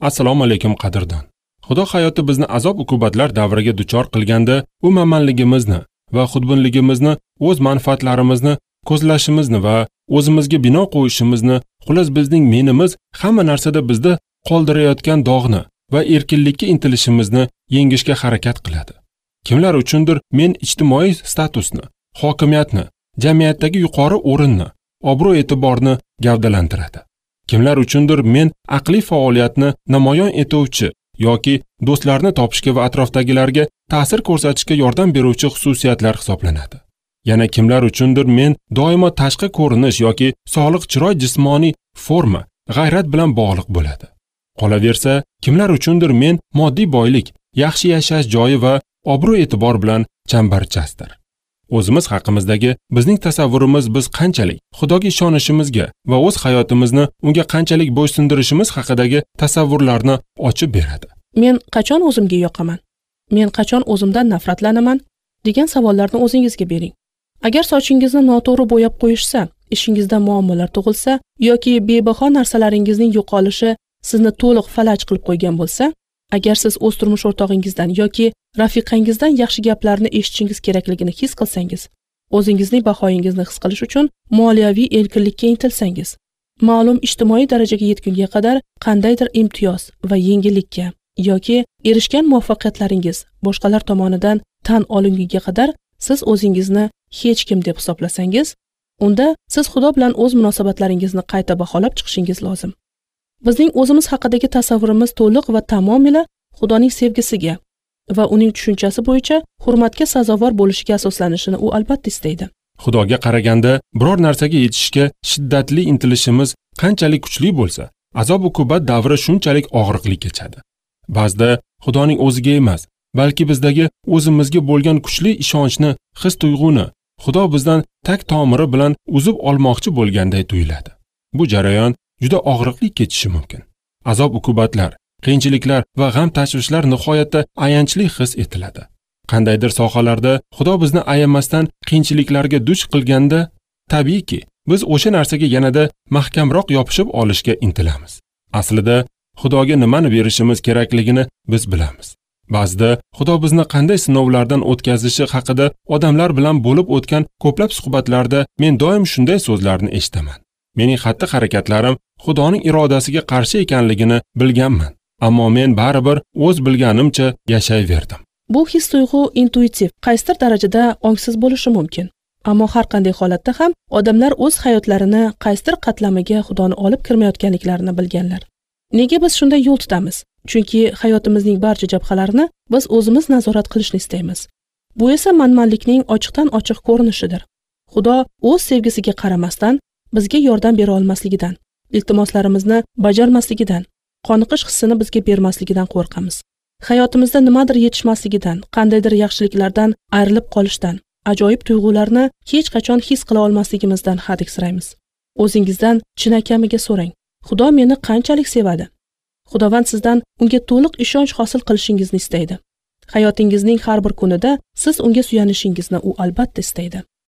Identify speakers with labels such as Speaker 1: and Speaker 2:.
Speaker 1: Assalomu alaykum qadrdon. Xudo hayoti bizni azob-uqubatlar davriga duchor qilganda, u manmanligimizni va xudbinligimizni, o'z manfaatlarimizni ko'zlashimizni va o'zimizga bino qo'yishimizni, xullas bizning menimiz hamma narsada bizda qoldirayotgan dog'ni va erkinlikka intilishimizni yengishga harakat qiladi. Kimlar uchundir men ijtimoiy statusni, hokimiyatni, jamiyatdagi yuqori o'rinni, obro'-e'tiborni gavdalantiradi. Kimlar uchundir men aqliy faoliyatni namoyon etuvchi yoki do'stlarni topishga va atrofdagilarga ta'sir ko'rsatishga yordam beruvchi xususiyatlar hisoblanadi. Yana kimlar uchundir men doimo tashqi ko'rinish yoki sog'liq chiroy jismoniy forma, g'ayrat bilan bog'liq bo'ladi. Qolaversa, kimlar uchundir men moddiy boylik, yaxshi yashash joyi va obro'-e'tibor bilan chambarchasdir. O'zimiz haqimizdagi bizning tasavvurimiz biz qanchalik Xudoga ishonishimizga va o'z hayotimizni unga qanchalik bo'ysundirishimiz haqidagi tasavvurlarni ochib beradi.
Speaker 2: Men qachon o'zimga yoqaman? Men qachon o'zimdan nafratlanaman? degan savollarni o'zingizga bering. Agar sochingizni noto'g'ri bo'yab qo'yishsa, ishingizda muammolar tug'ilsa yoki bebaho narsalaringizning yo'qolishi sizni to'liq falaj qilib qo'ygan bo'lsa, agar siz o'z turmush o'rtog'ingizdan yoki rafiqangizdan yaxshi gaplarni eshitishingiz kerakligini his qilsangiz, o'zingizning bahoyingizni his qilish uchun moliyaviy erkinlikka intilsangiz, ma'lum ijtimoiy darajaga yetgunga qadar qandaydir imtiyoz va yengillikka yoki erishgan muvaffaqiyatlaringiz boshqalar tomonidan tan olingunga qadar siz o'zingizni hech kim deb hisoblasangiz, unda siz Xudo bilan o'z munosabatlaringizni qayta baholab chiqishingiz lozim. Bizning o'zimiz haqidagi tasavvurimiz to'liq va tamomila Xudoning sevgisiga va uning tushunchasi bo'yicha hurmatga sazovor bo'lishiga asoslanishini u albatta istaydi.
Speaker 1: Xudoga qaraganda biror narsaga yetishga shiddatli intilishimiz qanchalik kuchli bo'lsa, azob-uqubat davri shunchalik og'riqli kechadi. Ba'zida Xudoning o'ziga emas, balki bizdagi o'zimizga bo'lgan kuchli ishonchni, his-tuyg'uni Xudo bizdan tak tomiri bilan uzib olmoqchi bo'lganday tuyuladi. Bu jarayon juda og'riqli kechishi mumkin. Azob-uqubatlar, qiyinchiliklar va g'am-tashvishlar nihoyatda ayanchli his etiladi. Qandaydir sohalarda Xudo bizni ayamasdan qiyinchiliklarga duch qilganda, tabiiyki, biz o'sha narsaga yanada mahkamroq yopishib olishga intilamiz. Aslida Xudoga nimani berishimiz kerakligini biz bilamiz. Ba'zida Xudo bizni qanday sinovlardan o'tkazishi haqida odamlar bilan bo'lib o'tgan ko'plab suhbatlarda men doim shunday so'zlarni eshitaman. Mening xatti-harakatlarim Xudoning irodasiga qarshi ekanligini bilganman, ammo men baribir o'z bilganimcha yashayverdim.
Speaker 2: Bu his-tuyg'u intuitiv, qaysidir darajada ongsiz bo'lishi mumkin. Ammo har qanday holatda ham odamlar o'z hayotlarini qaysidir qatlamiga Xudoni olib kirmayotganliklarini bilganlar. Nega biz shunday yo'l tutamiz? Chunki hayotimizning barcha jabhalarini biz o'zimiz nazorat qilishni istaymiz. Bu esa manmanlikning ochiqdan-ochiq ko'rinishidir. Xudo o'z sevgisiga qaramasdan bizga yordam bera olmasligidan, iltimoslarimizni bajarmasligidan, qoniqish hissini bizga bermasligidan qo'rqamiz. Hayotimizda nimadir yetishmasligidan, qandaydir yaxshiliklardan ayrilib qolishdan, ajoyib tuyg'ularni hech qachon his qila olmasligimizdan hadiksiraymiz. O'zingizdan chinakamiga so'rang. Xudo meni qanchalik sevadi? Xudovand sizdan unga to'liq ishonch hosil qilishingizni istaydi. Hayotingizning har bir kunida siz unga suyanishingizni u albatta istaydi.